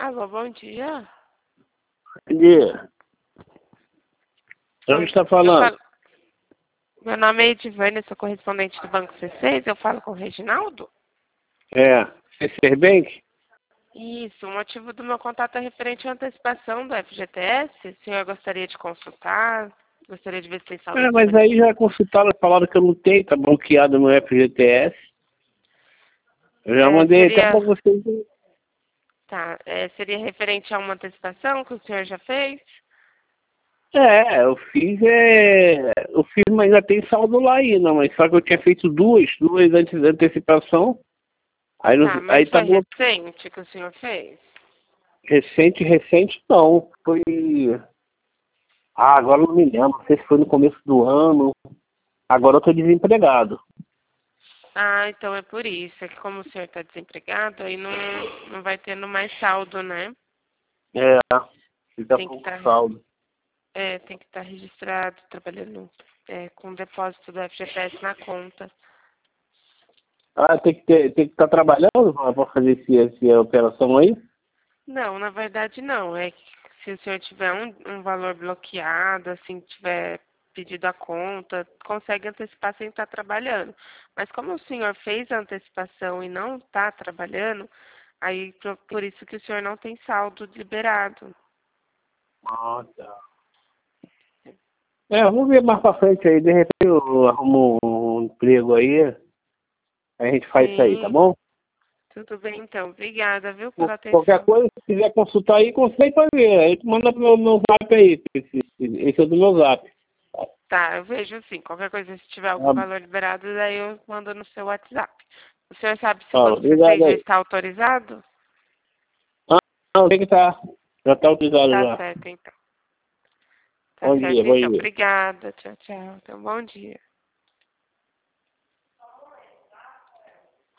Alô, bom dia. Bom dia. Onde está falando? Meu nome é Edivânia, sou correspondente do Banco C6. Eu falo com o Reginaldo? É. C6 Bank? Isso, o motivo do meu contato é referente à antecipação do FGTS. O senhor gostaria de consultar? Gostaria de ver se tem saldo É, mas aí já consultaram, falaram que eu não tenho, tá bloqueado no FGTS. Eu já mandei até para vocês. Tá, seria referente a uma antecipação que o senhor já fez? Eu fiz, mas ainda tem saldo lá ainda, mas só que eu tinha feito duas antes da antecipação. Aí, Tá, aí mas tá foi bloqueado. recente que o senhor fez? Recente não. Foi. Agora eu não me lembro. Não sei se foi no começo do ano. Agora eu tô desempregado. Ah, então é por isso. É que como o senhor está desempregado, aí não vai tendo mais saldo, né? É, fica Tem que pouco estar saldo. tem que estar registrado, trabalhando com depósito do FGTS na conta. Ah, tem que estar trabalhando para fazer essa operação aí? Não, na verdade não. É que se o senhor tiver um valor bloqueado, assim, tiver pedido a conta, consegue antecipar sem estar trabalhando. Mas como o senhor fez a antecipação e não está trabalhando, aí por isso que o senhor não tem saldo liberado. Ah, tá. É, vamos ver mais pra frente aí. De repente eu arrumo um emprego aí. Aí a gente faz isso aí, tá Sim, bom? tudo bem então. Obrigada, viu, pela Qualquer atenção. coisa, se quiser consultar aí, consegue fazer. Aí tu manda pro meu zap aí. Esse é do meu zap. Tá, eu vejo sim. Qualquer coisa, se tiver algum Ah, valor liberado, daí eu mando no seu WhatsApp. O senhor sabe se o ah, Banco C6 obrigado já aí. está autorizado? Ah, não, tem que estar. Já tá autorizado Tá já. certo, então. Tá Bom dia, certo, bom então. dia. Obrigada. Tchau, tchau. Então, bom dia.